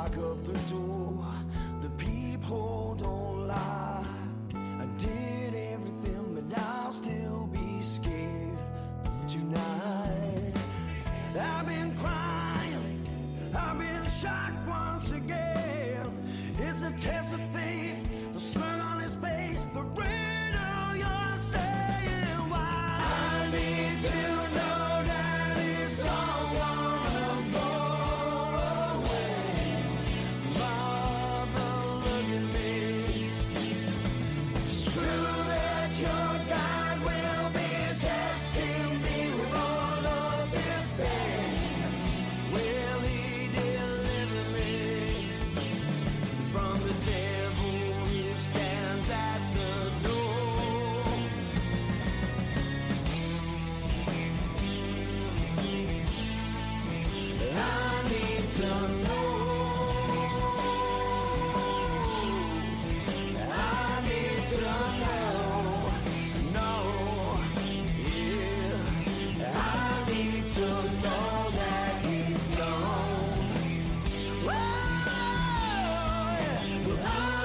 lock up the door. The peephole don't lie. I did everything, but I'll still be scared tonight. I've been crying, I've been shocked once again. It's a test of faith, the smirk on his face, the riddle you're saying. Why? I need to know that it's all gonna go away. Mother, look at me. It's true that your God will be testing me with all of this pain. Will he deliver me from the devil who stands at the door? I need to know. I need to know. Know. Yeah. I need to know that he's gone. Whoa, yeah.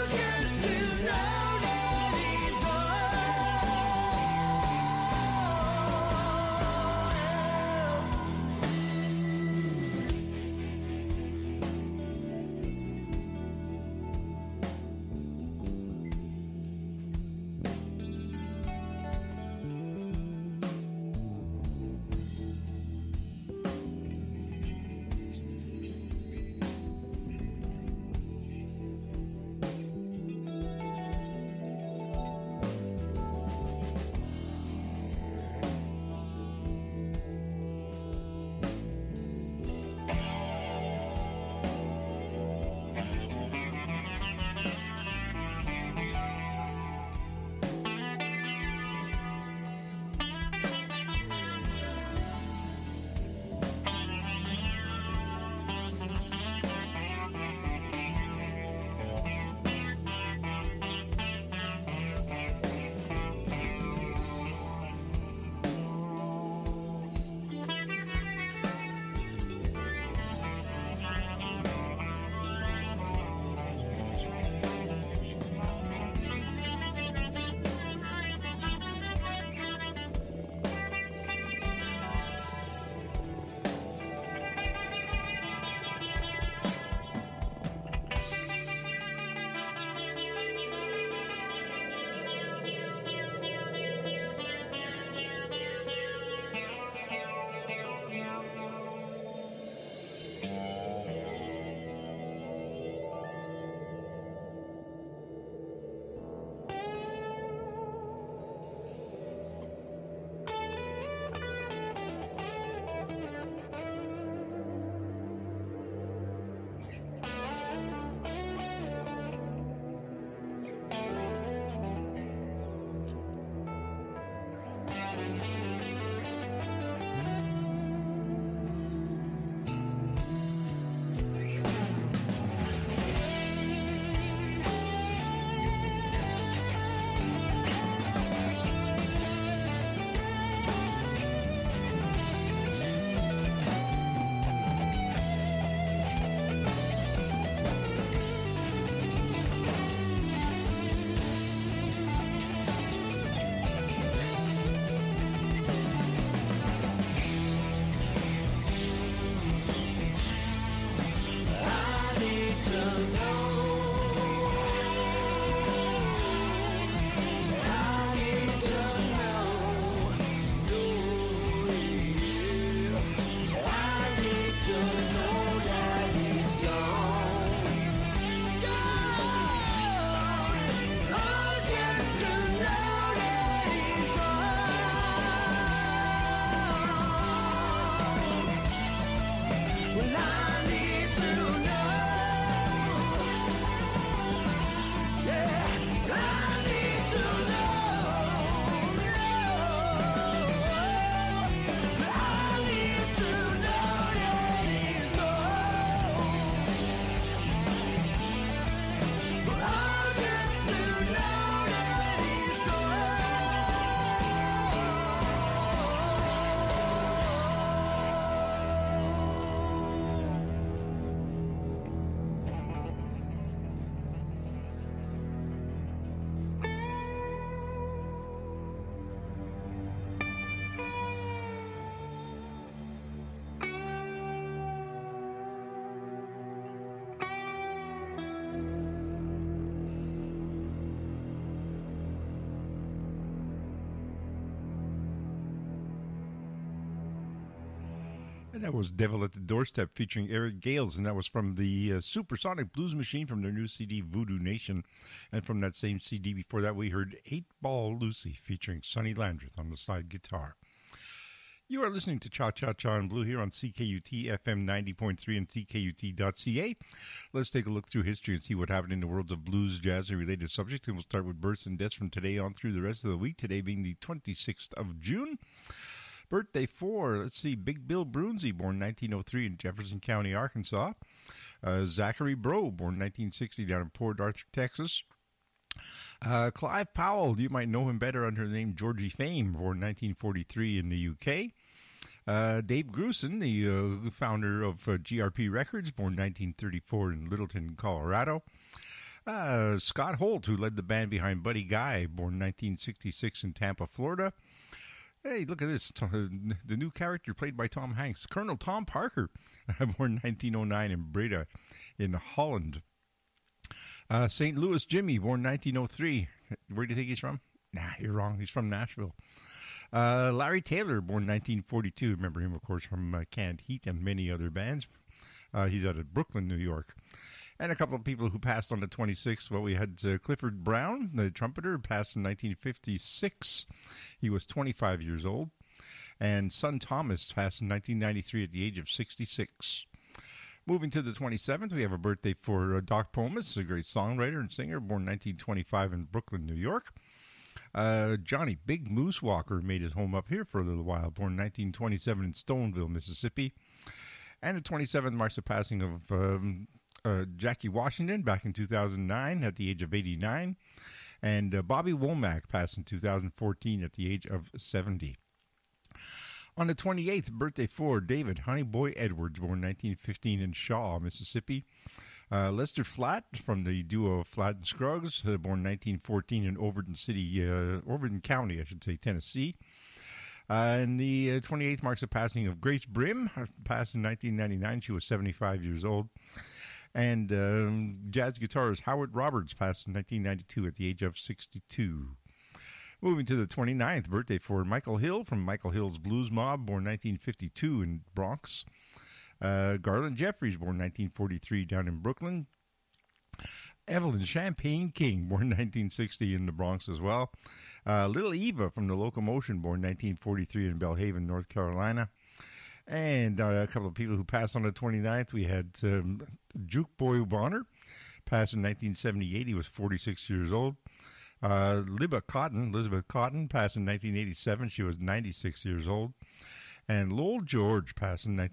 That was Devil at the Doorstep featuring Eric Gales, and that was from the Supersonic Blues Machine from their new CD, Voodoo Nation. And from that same CD before that, we heard 8-Ball Lucy featuring Sonny Landreth on the slide guitar. You are listening to Cha Cha Cha in Blue here on CKUT FM 90.3 and CKUT.ca. Let's take a look through history and see what happened in the worlds of blues, jazz, and related subjects. And we'll start with births and deaths from today on through the rest of the week, today being the 26th of June. Birthday for, let's see, Big Bill Brunsey, born 1903 in Jefferson County, Arkansas. Zachary Breaux, born 1960 down in Port Arthur, Texas. Clive Powell, you might know him better under the name Georgie Fame, born 1943 in the UK. Dave Grusin, the founder of GRP Records, born 1934 in Littleton, Colorado. Scott Holt, who led the band behind Buddy Guy, born 1966 in Tampa, Florida. Hey, look at this. The new character played by Tom Hanks. Colonel Tom Parker, born 1909 in Breda in Holland. St. Louis Jimmy, born 1903. Where do you think he's from? Nah, you're wrong. He's from Nashville. Larry Taylor, born 1942. Remember him, of course, from Canned Heat and many other bands. He's out of Brooklyn, New York. And a couple of people who passed on the 26th. Well, we had Clifford Brown, the trumpeter, passed in 1956. He was 25 years old. And Son Thomas passed in 1993 at the age of 66. Moving to the 27th, we have a birthday for Doc Pomus, a great songwriter and singer, born 1925 in Brooklyn, New York. Johnny Big Moose Walker made his home up here for a little while, born 1927 in Stoneville, Mississippi. And the 27th marks the passing of Jackie Washington back in 2009 at the age of 89. And Bobby Womack passed in 2014 at the age of 70. On the 28th, birthday for David Honeyboy Edwards, born 1915 in Shaw, Mississippi. Lester Flatt from the duo Flatt and Scruggs, born 1914 in Overton County, I should say, Tennessee. And the 28th marks the passing of Grace Brim, passed in 1999. She was 75 years old. And jazz guitarist Howard Roberts passed in 1992 at the age of 62. Moving to the 29th, birthday for Michael Hill from Michael Hill's Blues Mob, born 1952 in Bronx. Garland Jeffries, born 1943 down in Brooklyn. Evelyn Champagne King, born 1960 in the Bronx as well. Little Eva from the Locomotion, born 1943 in Belhaven, North Carolina. And a couple of people who passed on the 29th. We had Juke Boy Bonner, passed in 1978. He was 46 years old. Elizabeth Cotton, passed in 1987. She was 96 years old. And Lowell George passed in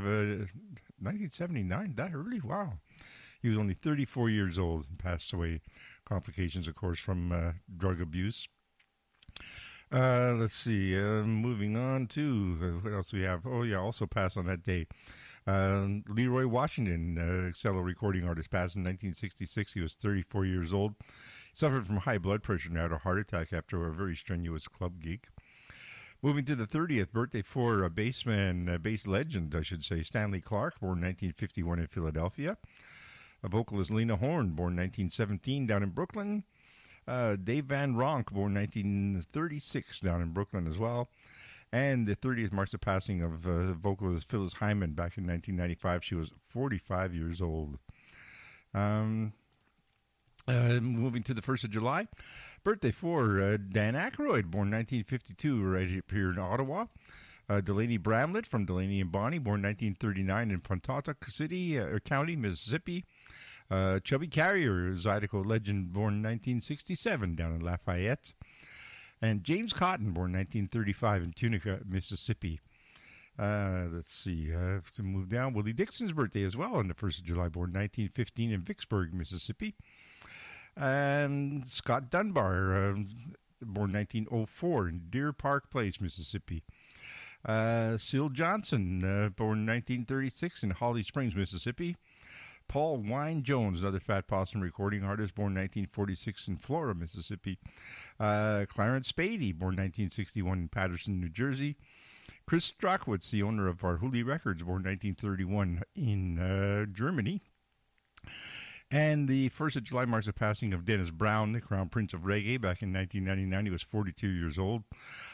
1979. That early? Wow. He was only 34 years old and passed away. Complications, of course, from drug abuse. Let's see. Moving on to what else we have? Oh, yeah, also passed on that day. Leroy Washington, cello recording artist, passed in 1966. He was 34 years old. Suffered from high blood pressure and had a heart attack after a very strenuous club gig. Moving to the 30th, birthday for bass legend, I should say, Stanley Clarke, born 1951 in Philadelphia. A vocalist Lena Horne, born 1917 down in Brooklyn. Dave Van Ronk, born 1936 down in Brooklyn as well. And the 30th marks the passing of vocalist Phyllis Hyman back in 1995. She was 45 years old. Moving to the 1st of July, birthday for Dan Aykroyd, born 1952, right here in Ottawa. Delaney Bramlett from Delaney and Bonnie, born 1939 in Pontotoc City, County, Mississippi. Chubby Carrier, Zydeco legend, born 1967 down in Lafayette. And James Cotton, born 1935 in Tunica, Mississippi. Let's see, I have to move down. Willie Dixon's birthday as well on the 1st of July, born 1915 in Vicksburg, Mississippi. And Scott Dunbar, born 1904 in Deer Park Place, Mississippi. Syl Johnson, born 1936 in Holly Springs, Mississippi. Paul Wine Jones, another Fat Possum recording artist, born 1946 in Flora, Mississippi. Clarence Spady, born 1961 in Paterson, New Jersey. Chris Strachwitz, the owner of Arhoolie Records, born 1931 in Germany. And the 1st of July marks the passing of Dennis Brown, the Crown Prince of Reggae, back in 1999. He was 42 years old.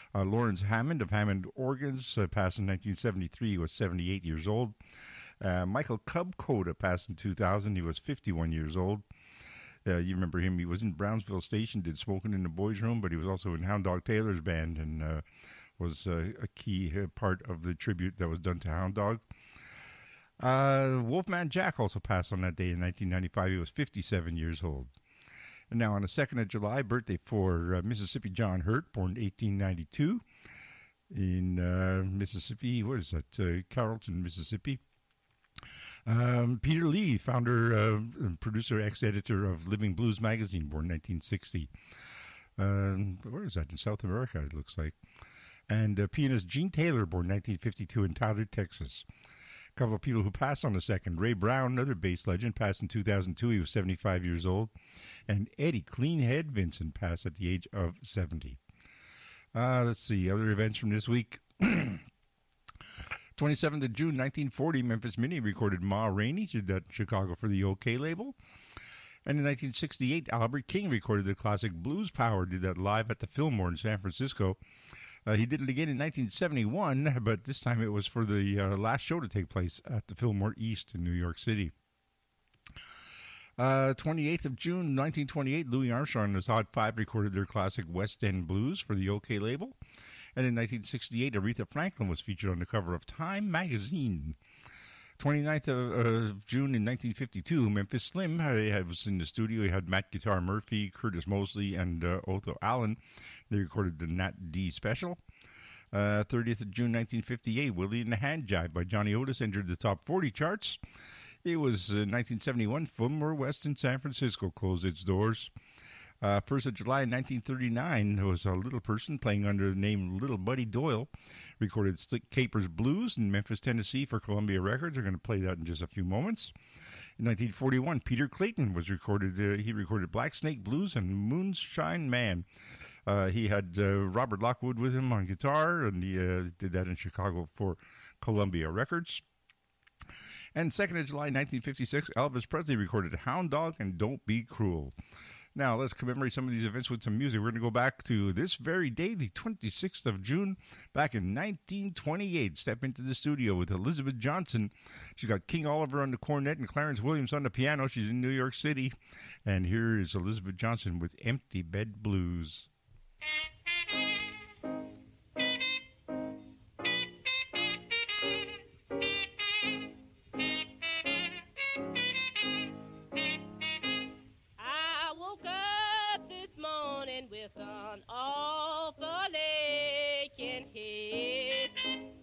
Lawrence Hammond of Hammond Organs passed in 1973. He was 78 years old. Michael Cub Coda passed in 2000. He was 51 years old. You remember him. He was in Brownsville Station, did Smoking in the Boys' Room, but he was also in Hound Dog Taylor's band and was a key part of the tribute that was done to Hound Dog. Wolfman Jack also passed on that day in 1995. He was 57 years old. And now on the 2nd of July, birthday for Mississippi John Hurt, born 1892 in Mississippi. What is that? Carrollton, Mississippi. Peter Lee, founder, producer, ex-editor of Living Blues magazine, born 1960. Where is that? In South America, it looks like. And pianist Gene Taylor, born 1952 in Tyler, Texas. A couple of people who passed on the 2nd. Ray Brown, another bass legend, passed in 2002. He was 75 years old. And Eddie Cleanhead Vincent passed at the age of 70. Let's see, other events from this week. 27th of June, 1940, Memphis Minnie recorded Ma Rainey. She did that in Chicago for the OK label. And in 1968, Albert King recorded the classic Blues Power, did that live at the Fillmore in San Francisco. He did it again in 1971, but this time it was for the last show to take place at the Fillmore East in New York City. 28th of June, 1928, Louis Armstrong and his Hot Five recorded their classic West End Blues for the OK label. And in 1968, Aretha Franklin was featured on the cover of Time magazine. 29th of June in 1952, Memphis Slim was in the studio. He had Matt Guitar Murphy, Curtis Mosley, and Otho Allen. They recorded the Nat D special. 30th of June 1958, Willie and the Hand Jive by Johnny Otis entered the top 40 charts. It was 1971, Fillmore West in San Francisco closed its doors. 1st of July 1939, there was a little person playing under the name Little Buddy Doyle, recorded Slick Capers Blues in Memphis, Tennessee for Columbia Records. We're going to play that in just a few moments. In 1941, Peter Clayton was recorded. He recorded Black Snake Blues and Moonshine Man. He had Robert Lockwood with him on guitar, and he did that in Chicago for Columbia Records. And 2nd of July 1956, Elvis Presley recorded Hound Dog and Don't Be Cruel. Now, let's commemorate some of these events with some music. We're going to go back to this very day, the 26th of June, back in 1928. Step into the studio with Elizabeth Johnson. She's got King Oliver on the cornet and Clarence Williams on the piano. She's in New York City. And here is Elizabeth Johnson with Empty Bed Blues. An awful aching head.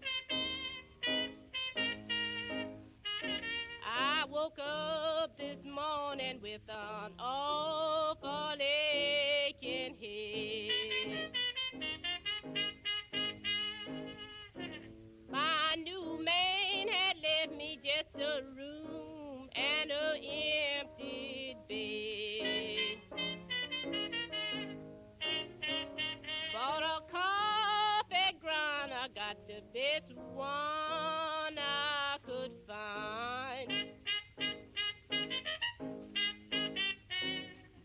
I woke up this morning with an awful aching head. My new man had left me just a room and an empty bed. Bought a coffee grinder, I got the best one I could find.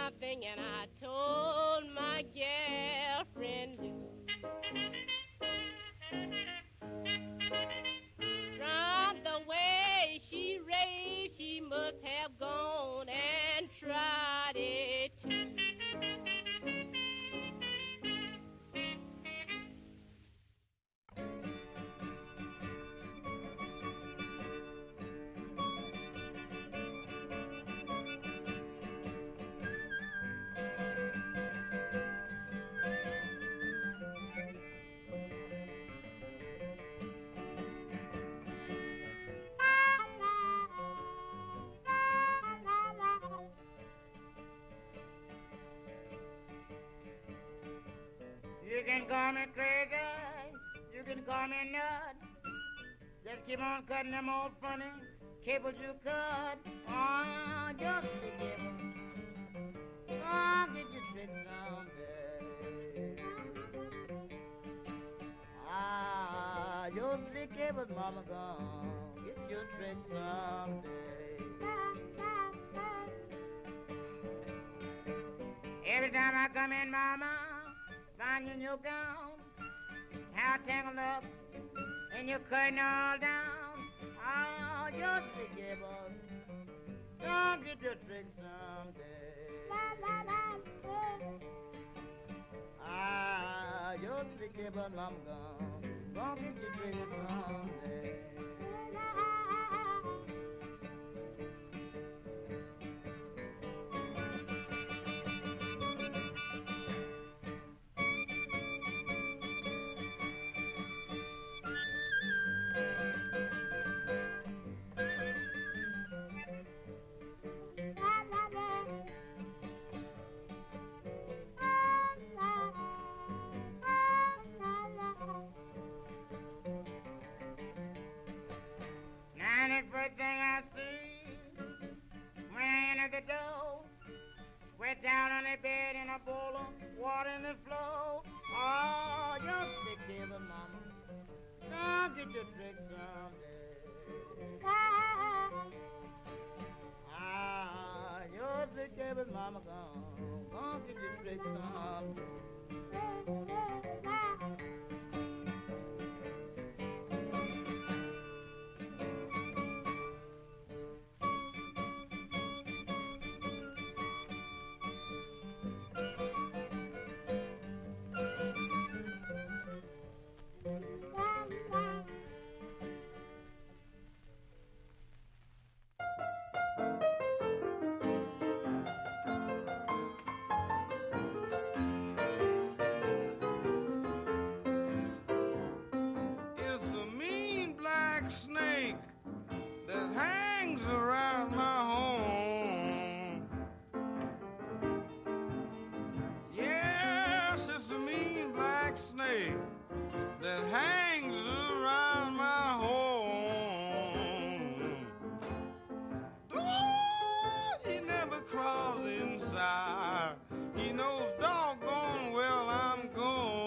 something and I told my girlfriend Lou. From the way she raved, she must have gone and tried it too. You can call me crazy, you can call me nut. Just keep on cutting them old funny cables you cut. Oh, just the cable. Oh, get your trick someday. Ah, your slick cables, mama gone. Get your trick someday. Every time I come in, mama, find you in your gown, how tangled up, and you're cutting all down. Oh, you're sick, but don't get your trick someday. Ah, you're sick, but I'm gone. Don't get your trick someday. First thing I see when I enter the door, wet down on the bed in a bowl of water in the floor. Oh, you're sick, David, mama. Don't get your trick someday. Ah, you're sick, David, mama, gone get your trick someday. Snake that hangs around my home. Yes, it's a mean black snake that hangs around my home. Oh, he never crawls inside. He knows doggone well I'm gone.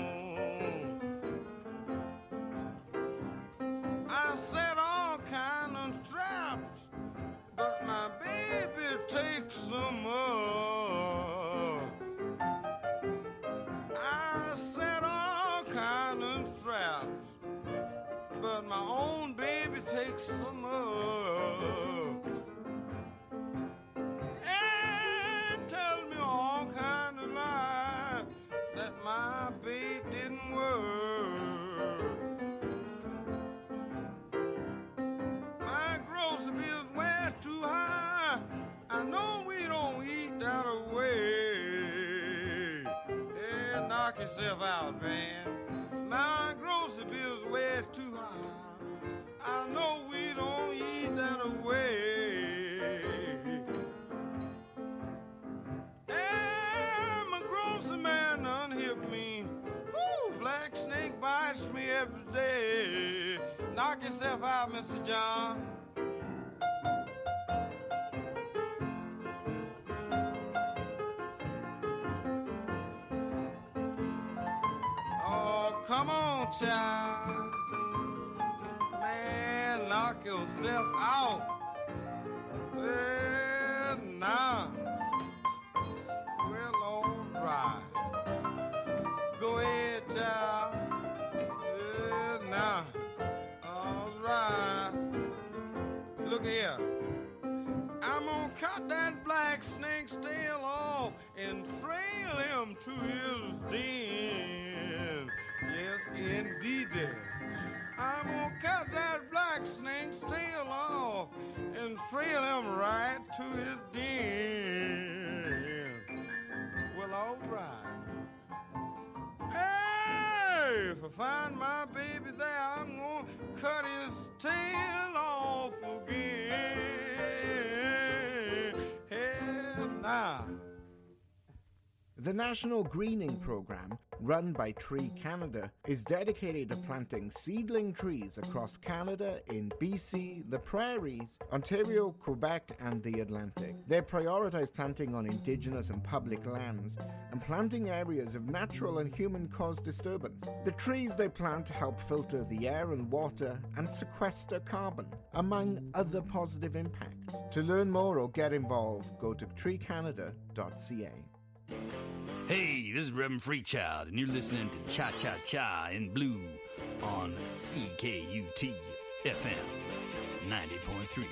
I set all kind of traps, but my baby takes some more. I set all kind of traps, but my own baby takes some more. And tells me all kind of lies that my baby didn't work. I know we don't eat that away. Yeah, knock yourself out, man. My grocery bill's way too high. I know we don't eat that away. And my grocery man unhip me. Ooh, black snake bites me every day. Knock yourself out, Mr. John. Come on, child. Man, knock yourself out. Well, now. look here. I'm gonna cut that black snake's tail off and trail him to his den. Yes, indeed. I'm gonna cut that black snake's tail off and trail him right to his den. Well, all right. Hey, if I find my baby there, I'm gonna cut his tail off again. Hey, now. The National Greening Program, run by Tree Canada, is dedicated to planting seedling trees across Canada in BC, the Prairies, Ontario, Quebec, and the Atlantic. They prioritize planting on Indigenous and public lands and planting areas of natural and human-caused disturbance. The trees they plant help filter the air and water and sequester carbon, among other positive impacts. To learn more or get involved, go to treecanada.ca. Hey, this is Reverend Freechild, and you're listening to Cha Cha Cha in Blue on CKUT FM 90.3.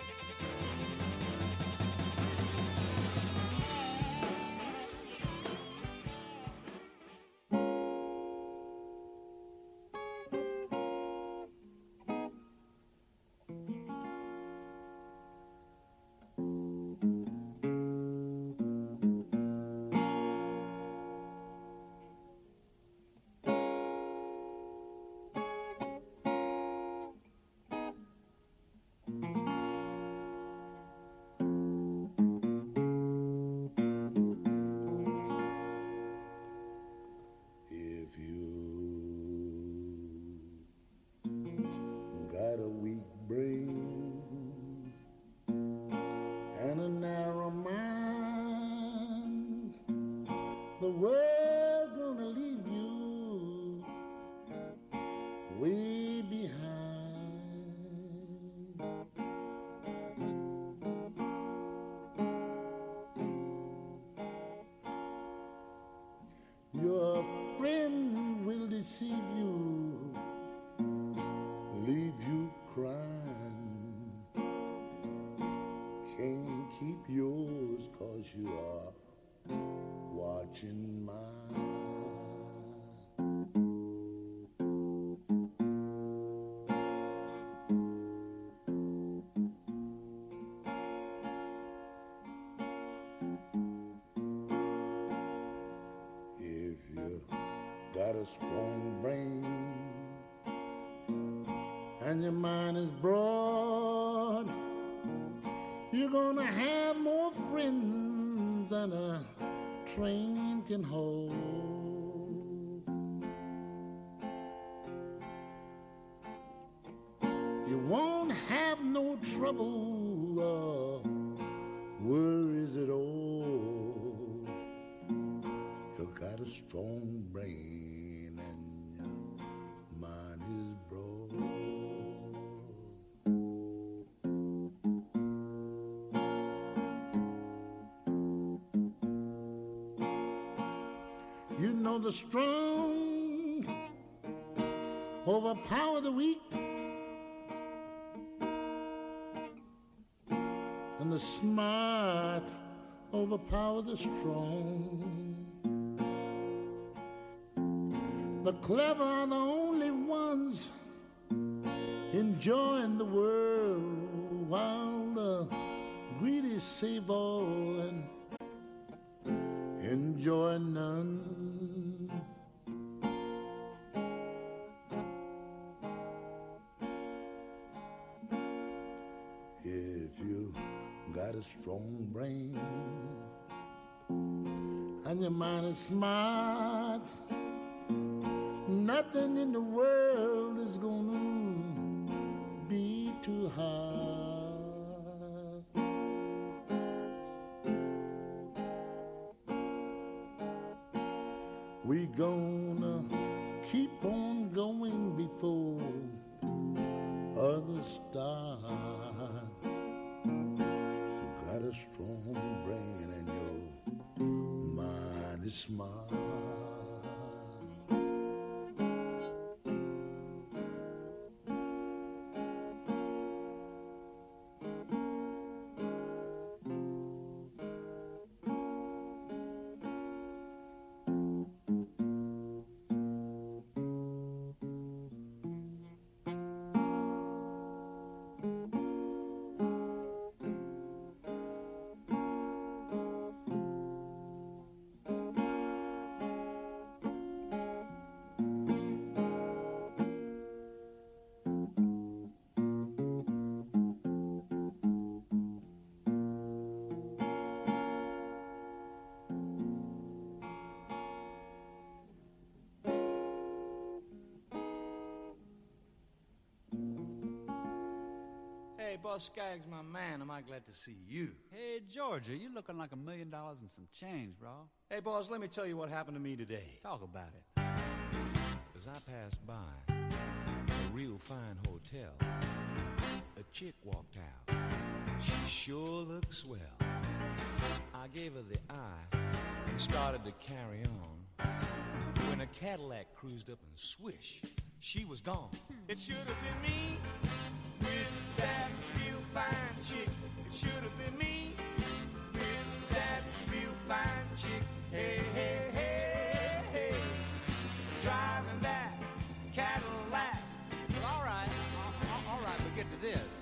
Your friend will deceive you, leave you crying. Can't keep yours 'cause you are watching mine. Got a strong brain and your mind is broad, you're gonna have more friends than a train can hold. You won't have no trouble or worries at all. You got a strong brain and your mind is broad. You know the strong overpower the weak, and the smart overpower the strong. The clever are the only ones enjoying the world, while the greedy save all and enjoy none. If you got a strong brain and your mind is smart, nothing in the world is gonna be too hard. We gonna keep on going before others start. You got a strong brain and your mind is smart. boss Skaggs, my man. Am I glad to see you? Hey, Georgia, you looking like $1 million and some change, bro. Hey, boss, let me tell you what happened to me today. Talk about it. As I passed by a real fine hotel, a chick walked out. She sure looked swell. I gave her the eye and started to carry on, when a Cadillac cruised up and swish, she was gone. It should have been me with that real fine chick. It should have been me with that real fine chick. Hey, hey, hey, hey, driving that Cadillac. Well, all right, but get to this.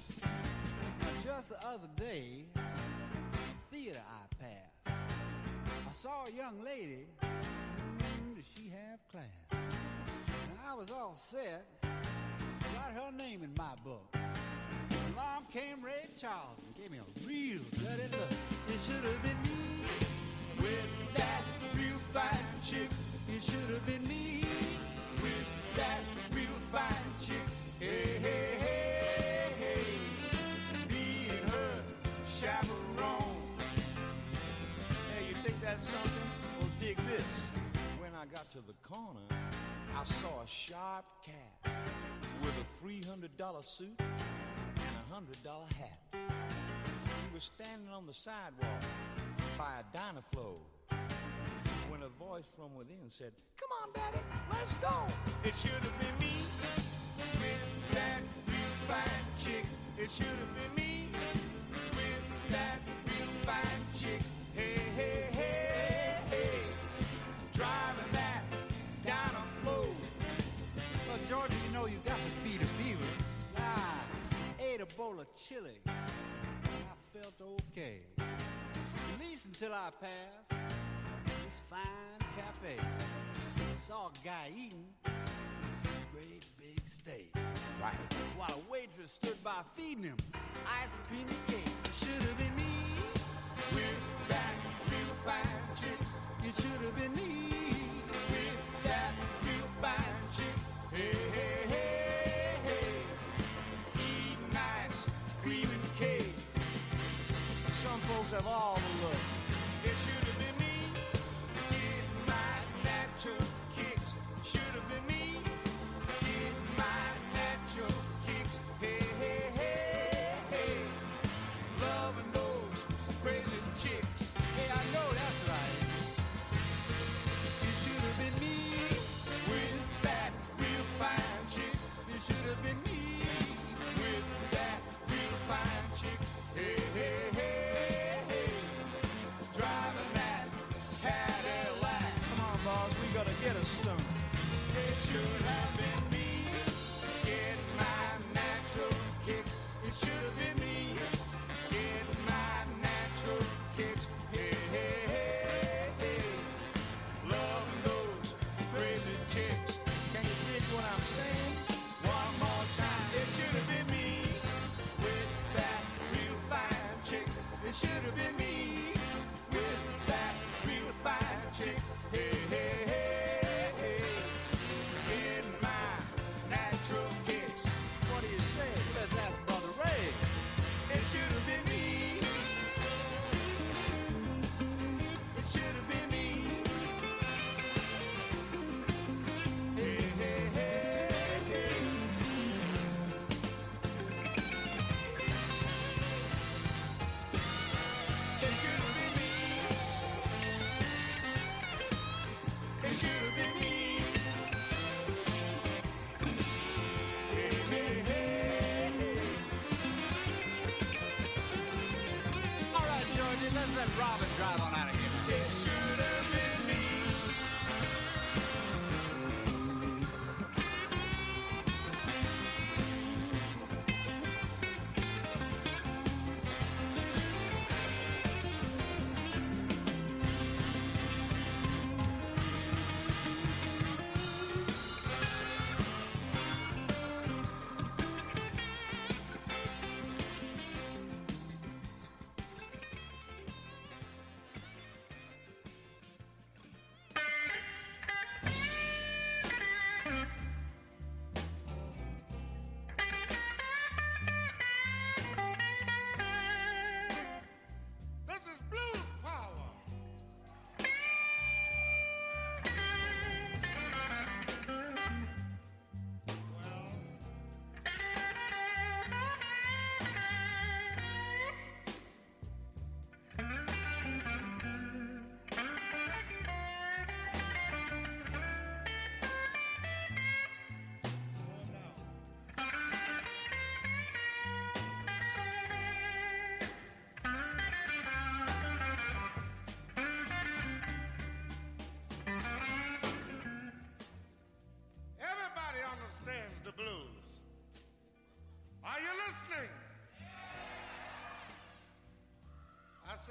Just the other day, the theater I passed, I saw a young lady. Does she have class? And I was all set to write her name in my book. Along came Ray Charles and gave me a real dirty look. It should have been me with that real fine chick. It should have been me with that real fine chick. Hey, hey, hey, hey, being her chaperone. Hey, you think that's something? Well, dig this. When I got to the corner, I saw a sharp cat with a $300 suit and a $100 hat. He was standing on the sidewalk by a Dynaflow when a voice from within said, "Come on, Daddy, let's go." It should have been me with that real fine chick. It should have been me with that real fine chick. Hey, hey, hey, hey, driving that Dynaflow. Well, Georgia, you know you got to feed a fever. I ate a bowl of chili, and I felt okay. At least until I passed this fine cafe. I saw a guy eating a great big steak. Right. While a waitress stood by feeding him ice cream and cake. It should have been me with that real fine chick. It should have been me with that real fine chick. Hey, hey, hey, hey, eating ice cream and cake. Some folks have all the look. It should have been me getting my natural kicks. Should have been me getting my natural kicks. Hey, hey, hey, hey, loving those crazy chicks. Hey, I know that's right. It should have been me with that real fine chick. It should have been me with that real fine chick. Hey, hey, hey, hey, driving that Cadillac. Come on, boss, we gotta get us some. It should have been me getting my natural kicks. It should have been me getting my natural kicks. Hey, hey, hey, hey, loving those crazy chicks. Can you dig what I'm saying? One more time. It should have been me with that real fine chick. It should have been me with that real fine chick. Hey, hey, hey, hey, in my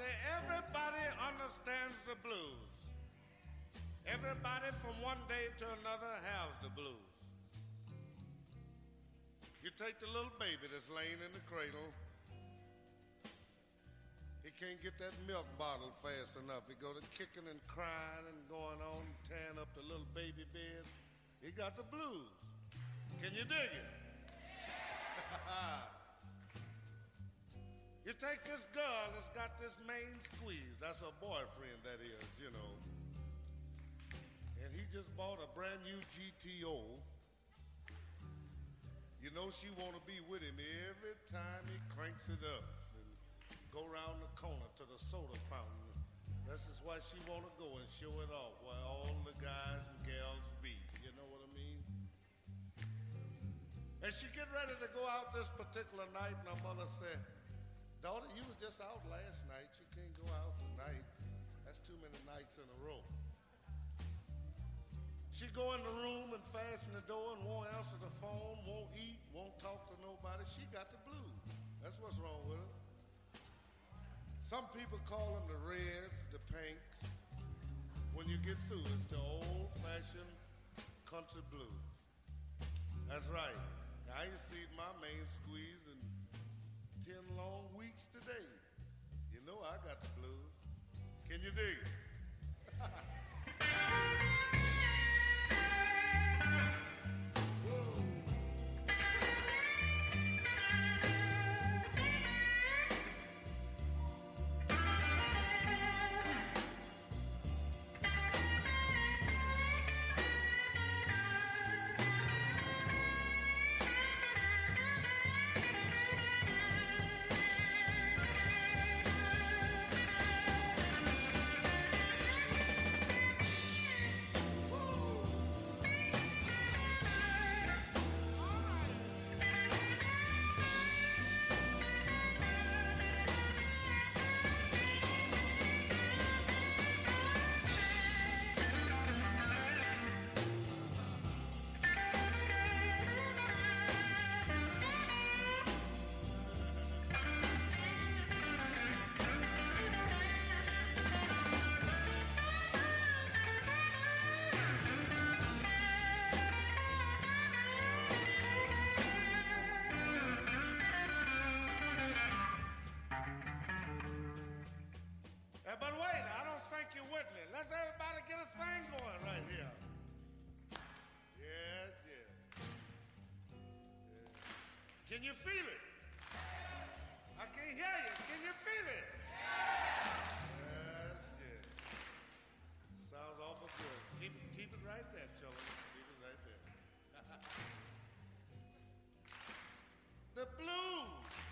say everybody understands the blues. Everybody from one day to another has the blues. You take the little baby that's laying in the cradle. He can't get that milk bottle fast enough. He go to kicking and crying and going on, tearing up the little baby bed. He got the blues. Can you dig it? You take this girl that's got this main squeeze. That's her boyfriend, that is, you know. And he just bought a brand new GTO. You know she want to be with him every time he cranks it up and go around the corner to the soda fountain. This is why she want to go and show it off where all the guys and gals be. You know what I mean? And she get ready to go out this particular night, and her mother said, "Daughter, you was just out last night. You can't go out tonight. That's too many nights in a row." She go in the room and fasten the door and won't answer the phone, won't eat, won't talk to nobody. She got the blues. That's what's wrong with her. Some people call them the reds, the pinks. When you get through, it's the old-fashioned country blues. That's right. Now, I ain't seen my main squeeze in 10 long weeks today. You know I got the blues. Can you dig it? But wait, I don't think you're with me. Let's everybody get a thing going right here. Yes, yes. Can you feel it? I can't hear you. Can you feel it? Yes, yes. Sounds awful good. Keep it right there, children. Keep it right there. The blues.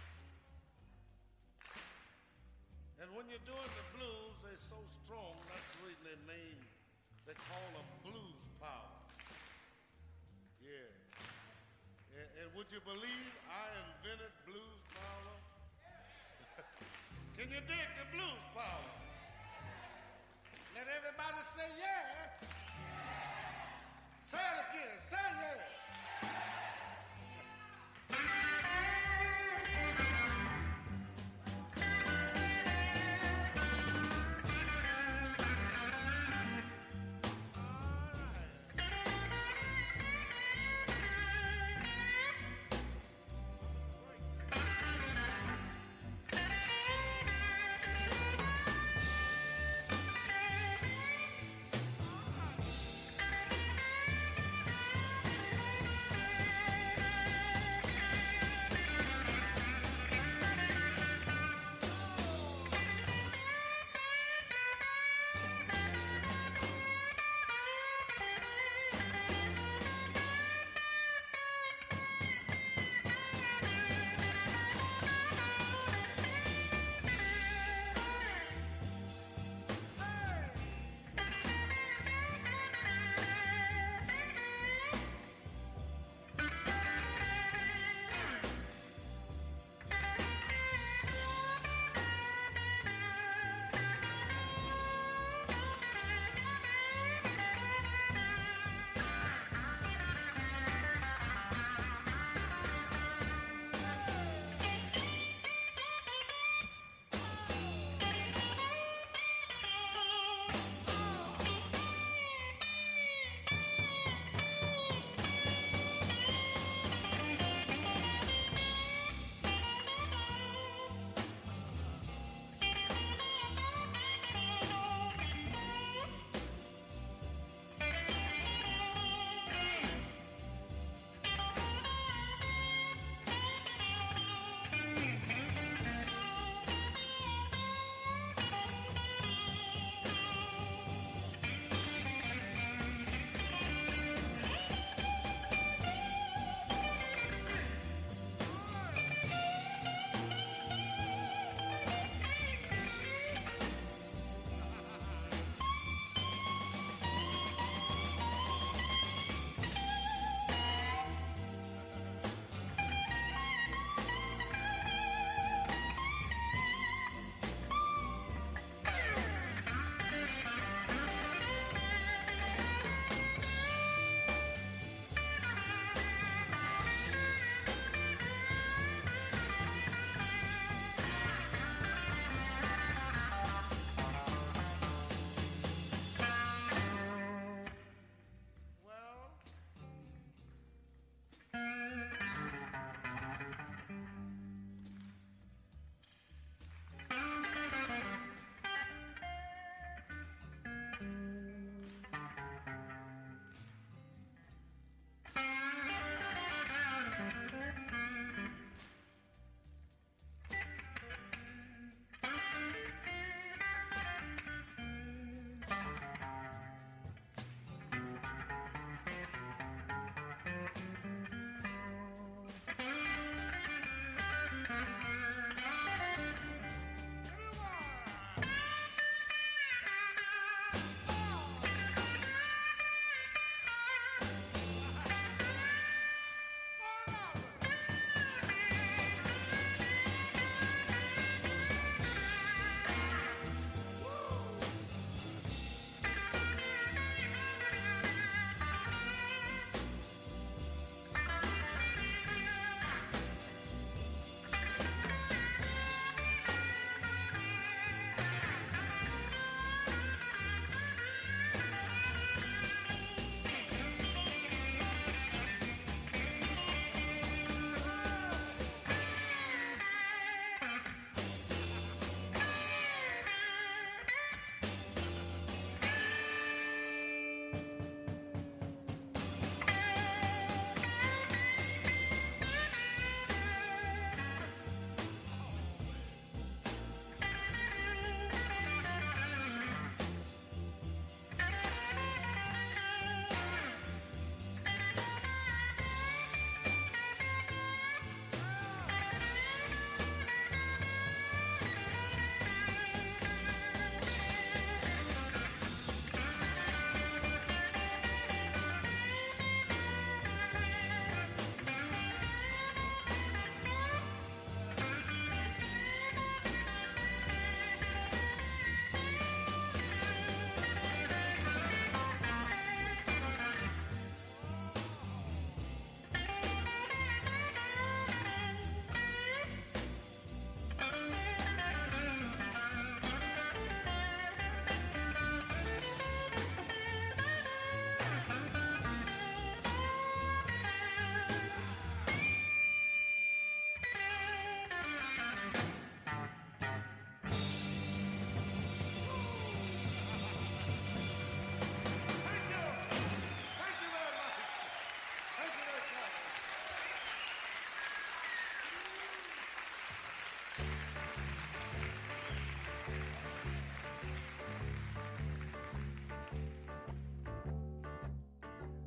And when you're doing the blues, they're so strong, that's the reason they name, they call them blues power. Yeah. And would you believe I invented blues power? Can you dig the blues power? Let everybody say yeah. Say it again, say yeah.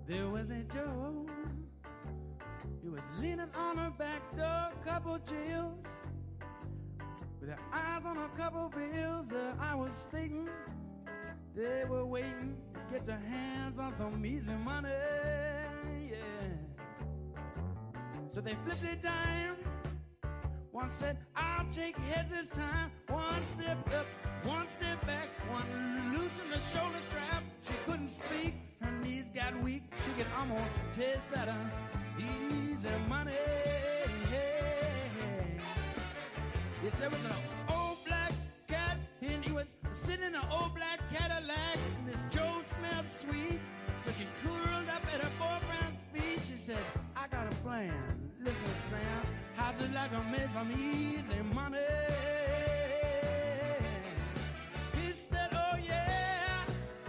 There was a Joe. He was leaning on her back door, couple chills. With her eyes on a couple bills, I was stating they were waiting to get their hands on some easy money, yeah. So they flipped it down. One said, I'll take heads this time. One step up, one step back, one loosened the shoulder strap. She couldn't speak, her knees got weak. She could almost taste that easy money. Yes, there was an old black cat, and he was sitting in an old black Cadillac, and this Joe smelled sweet. So she curled up at her boyfriend's feet. She said, I got a plan. Listen, Sam, how's it like I made some easy money? He said, oh yeah,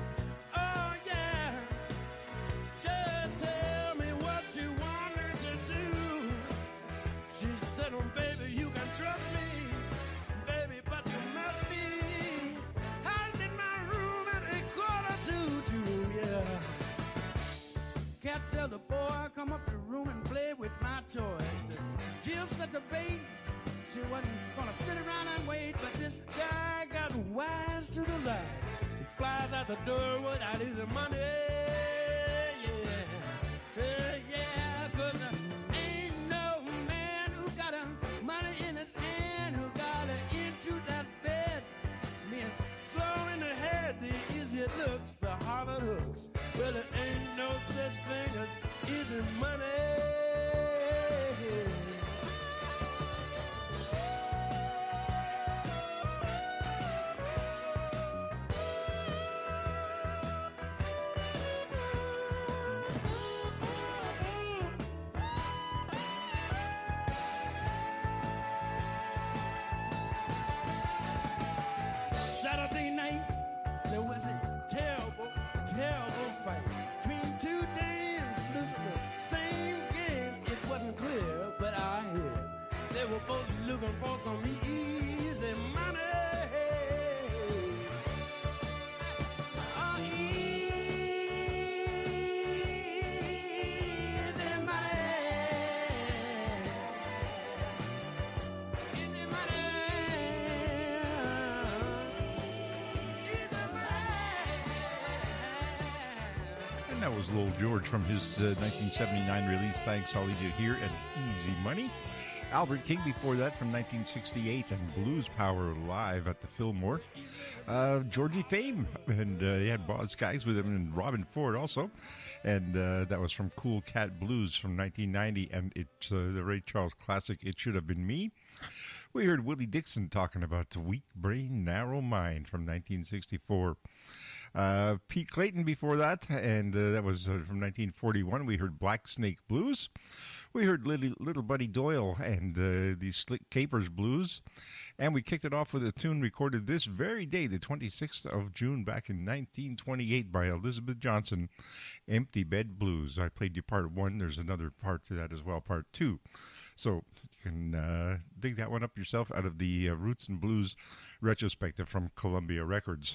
just tell me what you want me to do. She said, oh baby, you can trust me, baby, but you must be hiding in my room at 1:45 yeah. Cat tell the boy, come up the room and play with my toys. Jill set the bait. She wasn't gonna sit around and wait, but this guy got wise to the light. He flies out the door without his money. Yeah, 'cause there ain't no man who got money in his hand who got into that bed. Being slow in the head, the easier it looks, the harder it hooks. Well, there ain't no such thing as easy money. Saturday night, there was a terrible fight between two dames losing the same game. It wasn't clear, but I heard they were both looking for some easy money. Easy money. Easy money. And that was Lowell George from his 1979 release, Thanks All You Do Here at Easy Money. Albert King before that from 1968 and Blues Power live at the Fillmore. Georgie Fame, and he had Boz Skaggs with him and Robin Ford also. And that was from Cool Cat Blues from 1990, and it's the Ray Charles classic, It Should Have Been Me. We heard Willie Dixon talking about the Weak Brain, Narrow Mind from 1964. Pete Clayton before that, and that was from 1941. We heard Black Snake Blues. We heard Little Buddy Doyle and the Slick Capers Blues. And we kicked it off with a tune recorded this very day, the 26th of June, back in 1928 by Elizabeth Johnson, Empty Bed Blues. I played you part one. There's another part to that as well, part two. So you can dig that one up yourself out of the Roots and Blues retrospective from Columbia Records.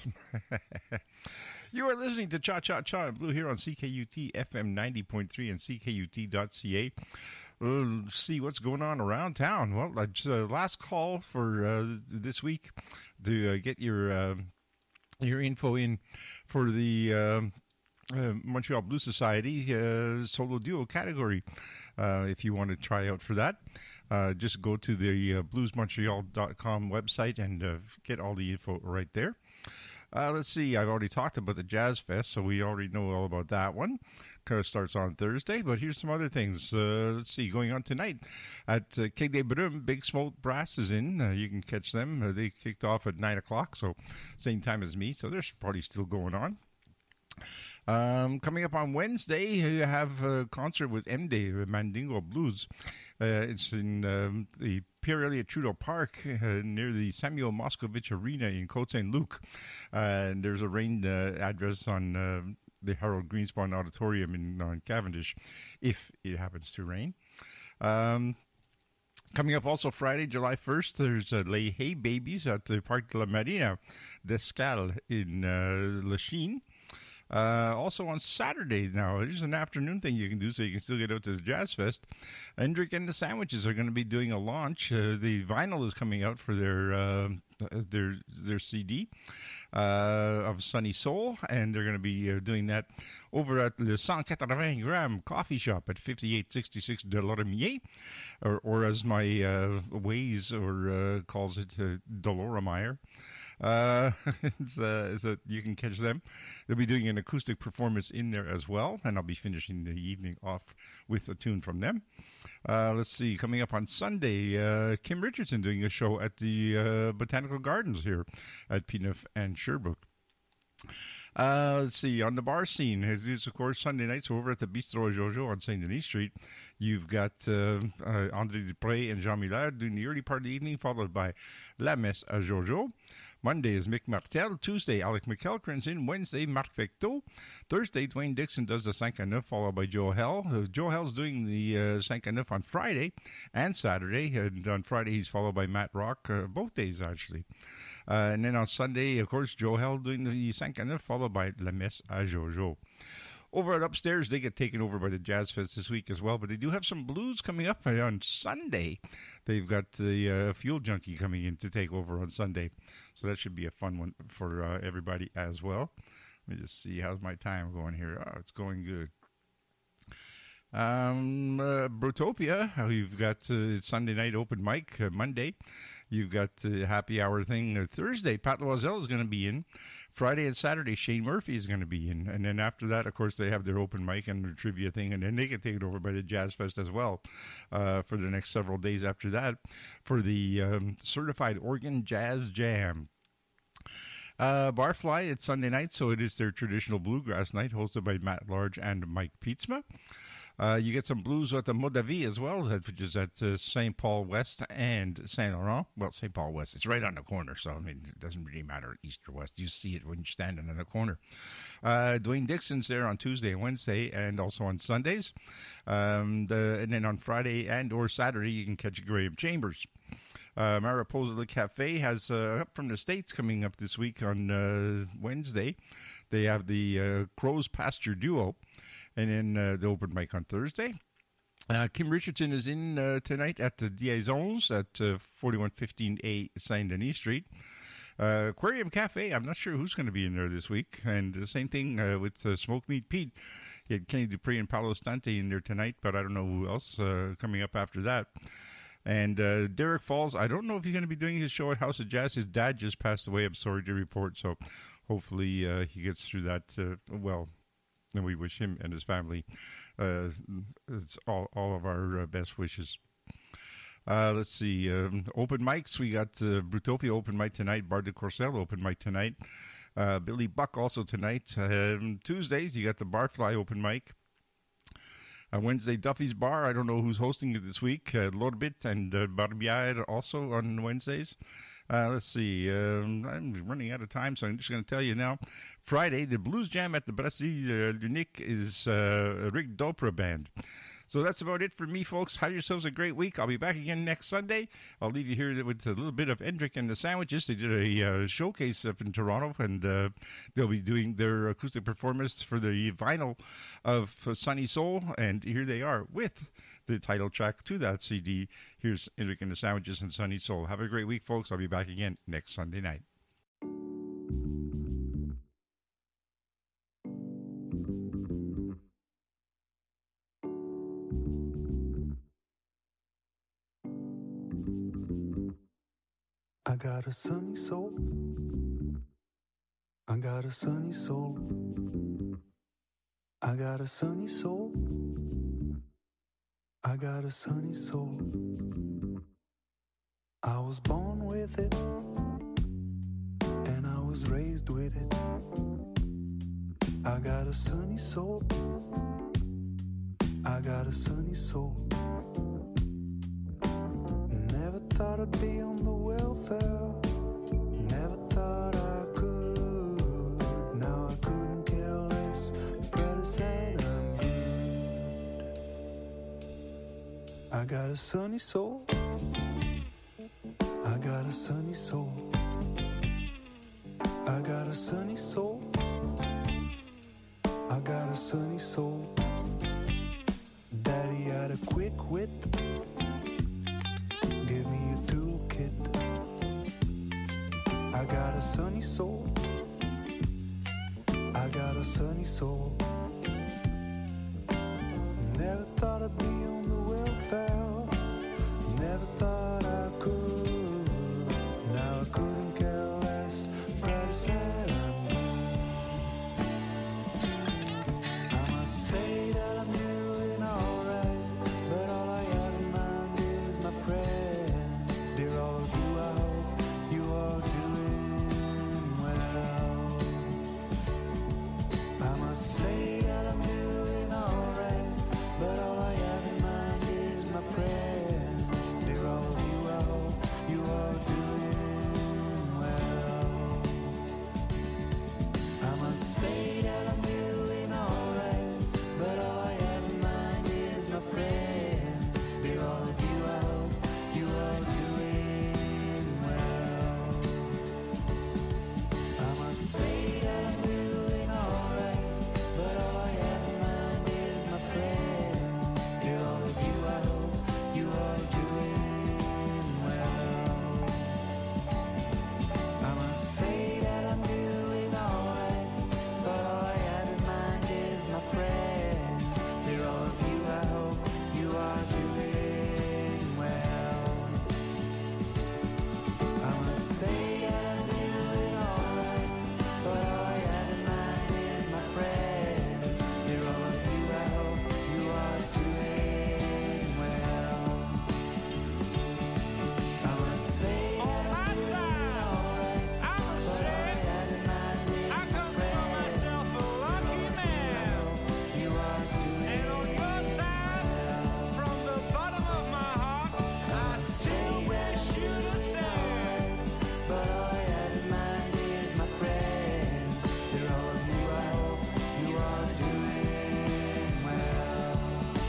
You are listening to Cha Cha Cha and Blue here on CKUT FM 90.3 and CKUT.ca. See what's going on around town. Well, last call for this week to get your info in for the Montreal Blues Society solo duo category. If you want to try out for that, just go to the bluesmontreal.com website and get all the info right there. Let's see, I've already talked about the Jazz Fest, so we already know all about that one. Starts on Thursday, but here's some other things. Let's see, going on tonight at Quai des Brumes, Big Smoke Brass is in. You can catch them. They kicked off at 9 o'clock, so same time as me, so there's party still going on. Coming up on Wednesday, you have a concert with MD, Mandingo Blues. It's in the Pierre Elliott Trudeau Park near the Samuel Moscovich Arena in Côte Saint-Luc. And there's a rain address on the Harold Greenspan Auditorium on Cavendish, if it happens to rain. Coming up also Friday, July 1st, there's Les Hay Babies at the Parc de la Marina d'Escale in Lachine. Also on Saturday now, there's an afternoon thing you can do so you can still get out to the Jazz Fest. Hendrick and the Sandwiches are going to be doing a launch. The vinyl is coming out for their CD of Sunny Soul, and they're going to be doing that over at the 180 Gram Coffee Shop at 5866 de Lorimier, or as my Waze calls it, Doloremeyer. You can catch them. They'll be doing an acoustic performance in there as well, and I'll be finishing the evening off with a tune from them. Let's see, coming up on Sunday, Kim Richardson doing a show at the Botanical Gardens here at Peanuff and Sherbrooke. Let's see, on the bar scene, is of course Sunday nights over at the Bistro Jojo on St. Denis Street. You've got André Dupré and Jean Miller doing the early part of the evening, followed by La Messe à Jojo. Monday is Mick Martel. Tuesday, Alec McElkrin's in. Wednesday, Marc Vecto. Thursday, Dwayne Dixon does the 5 à 9, followed by Joe Hell. Joe Hell's doing the 5 à 9 on Friday and Saturday. And on Friday, he's followed by Matt Rock, both days, actually. And then on Sunday, of course, Joe Hell doing the 5 à 9, followed by La Messe à Jojo. Over at Upstairs, they get taken over by the Jazz Fest this week as well, but they do have some blues coming up on Sunday. They've got the Fuel Junkie coming in to take over on Sunday, so that should be a fun one for everybody as well. Let me just see, how's my time going here? Oh, it's going good. Brutopia, you've got Sunday night open mic. Monday, you've got the happy hour thing. Thursday, Pat Loiselle is going to be in. Friday and Saturday, Shane Murphy is going to be in. And then after that, of course, they have their open mic and their trivia thing. And then they get taken over by the Jazz Fest as well for the next several days after that for the Certified Organ Jazz Jam. Barfly, it's Sunday night, so it is their traditional bluegrass night, hosted by Matt Large and Mike Pietzma. You get some blues at the Modavie as well, which is at St. Paul West and Saint Laurent. Well, St. Paul West, it's right on the corner, so I mean, it doesn't really matter east or west. You see it when you're standing in the corner. Dwayne Dixon's there on Tuesday and Wednesday, and also on Sundays. And then on Friday and or Saturday, you can catch Graham Chambers. Mariposa Cafe has Up from the States coming up this week on Wednesday. They have the Crow's Pasture Duo. And then the open mic on Thursday. Kim Richardson is in tonight at the Diezons at 4115A Saint Denis Street. Aquarium Cafe, I'm not sure who's going to be in there this week. And the same thing with Smoke Meat Pete. You had Kenny Dupree and Paolo Stante in there tonight, but I don't know who else coming up after that. And Derek Falls, I don't know if he's going to be doing his show at House of Jazz. His dad just passed away, I'm sorry to report. So hopefully he gets through that well. And we wish him and his family it's all of our best wishes. Let's see. Open mics. We got Brutopia open mic tonight. Bar de Corcel open mic tonight. Billy Buck also tonight. Tuesdays, you got the Barfly open mic. Wednesday, Duffy's Bar. I don't know who's hosting it this week. Lorbit and Barbier also on Wednesdays. Let's see. I'm running out of time, so I'm just going to tell you now. Friday, the Blues Jam at the Brasserie L'Unique is Rick Dopra Band. So that's about it for me, folks. Have yourselves a great week. I'll be back again next Sunday. I'll leave you here with a little bit of Hendrick and the Sandwiches. They did a showcase up in Toronto, and they'll be doing their acoustic performance for the vinyl of Sunny Soul. And here they are with the title track to that CD. Here's Hendrick and the Sandwiches and Sunny Soul. Have a great week, folks. I'll be back again next Sunday night. I got a sunny soul. I got a sunny soul. I got a sunny soul. I got a sunny soul. I was born with it, and I was raised with it. I got a sunny soul. I got a sunny soul. Never thought I'd be on the welfare. Never thought I could. Now I couldn't care less. Brother said I'm good. I got a sunny soul. I got a sunny soul. I got a sunny soul. sunny soul. Daddy had a quick wit. Give me a toolkit. I got a sunny soul. I got a sunny soul. Never thought I'd be on the welfare. Never thought I could. Now I couldn't care less. But I said I'm good. I must say that I'm doing alright. But all I have in mind is my friends. Dear all of you, I hope you are doing well. I must say that I'm doing alright. But all I have in mind is my friends. Dear all of you, I hope you are doing well. I must say that I'm doing alright. But all I have in mind is my friends. Dear all of you, I hope you are doing well. I must say that I'm doing alright. But all I have in mind is my friends. Dear all of you, I hope you are doing well. I must say that I'm doing alright. But all I have in mind is my friends. Dear all of you, I hope you are doing well. I must say that I'm doing alright. But all I have in mind is my friends. Dear all of you, I hope you are doing well. I must say that I'm doing alright. But all I have in mind is my friends. myself a lucky man. You are doing And on your side, from the bottom of my heart, I still wish you the same. But all I have in mind is my friends. Dear all of you, I hope you are doing well.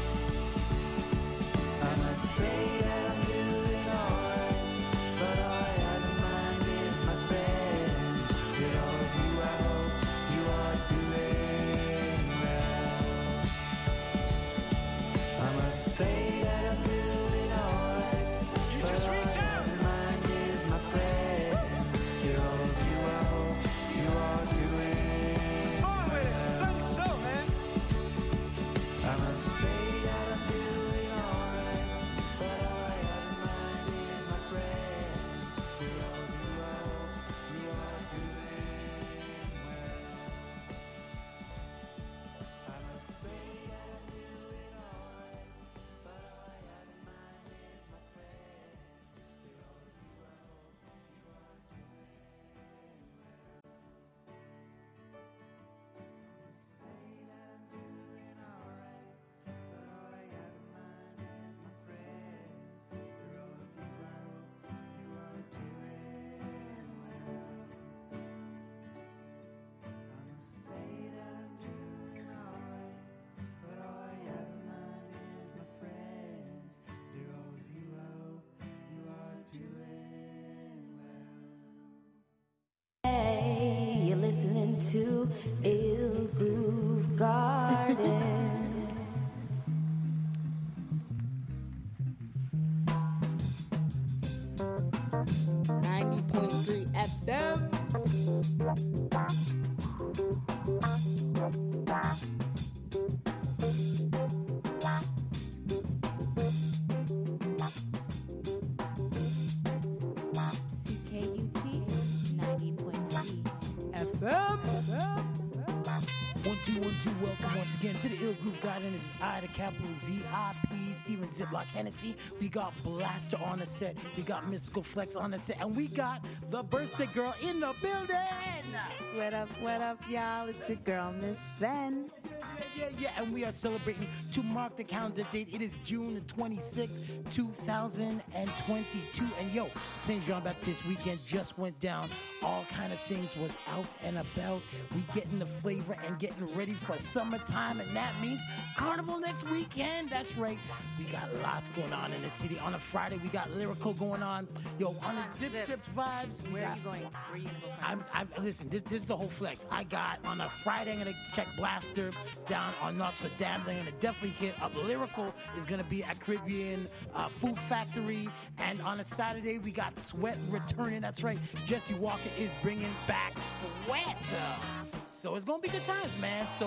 I must say that I'm doing alright. But all I have in mind is my friends. Dear all of you, I hope you are doing well. I must say that I'm doing alright. You But just all reach I have out. in mind is my friends. Dear all of you, I hope you are doing Born with it, well. sunny soul, man. I must say that I'm doing alright. But all I have in mind is my friends. Dear all of you, I hope you are doing well. I must say that I'm doing alright. But all I have in mind is my friends. Dear all of you, I hope you are doing well. Say that I'm doing alright. But all I have in mind is my friends. Dear all of you, I hope you are doing well. I must say that I'm doing alright. But all I have in mind is my friends. Dear all of you, I hope you are doing well. Hey, you're listening to Ill Groove Garden. 90.3 FM. CKUT 90.3 FM. 1212, welcome once again to the Ill Groove Garden. It is I, the capital Z-I-P, Steven Ziplock Hennessy. We got Blaster on the set, we got Mystical Flex on the set, and we got the birthday girl in the building! What up, y'all? It's your girl, Miss Ben. Yeah, and we are celebrating to mark the calendar date. It is June the 26th, 2022. And yo, St. Jean-Baptiste weekend just went down. All kind of things was out and about. We getting the flavor and getting ready for summertime, and that means Carnival next weekend. That's right. We got lots going on in the city. On a Friday, we got Lyrical going on. Yo, on the Zip Trips vibes. Where are you going? Where are you going to go first? Listen, this is the whole flex. I got on a Friday, I'm going to check Blaster down on Notre Dame. They're going to definitely hit up Lyrical. Is going to be at Caribbean Food Factory. And on a Saturday, we got Sweat returning. That's right. Jesse Walker is bringing back Sweat. So it's going to be good times, man. So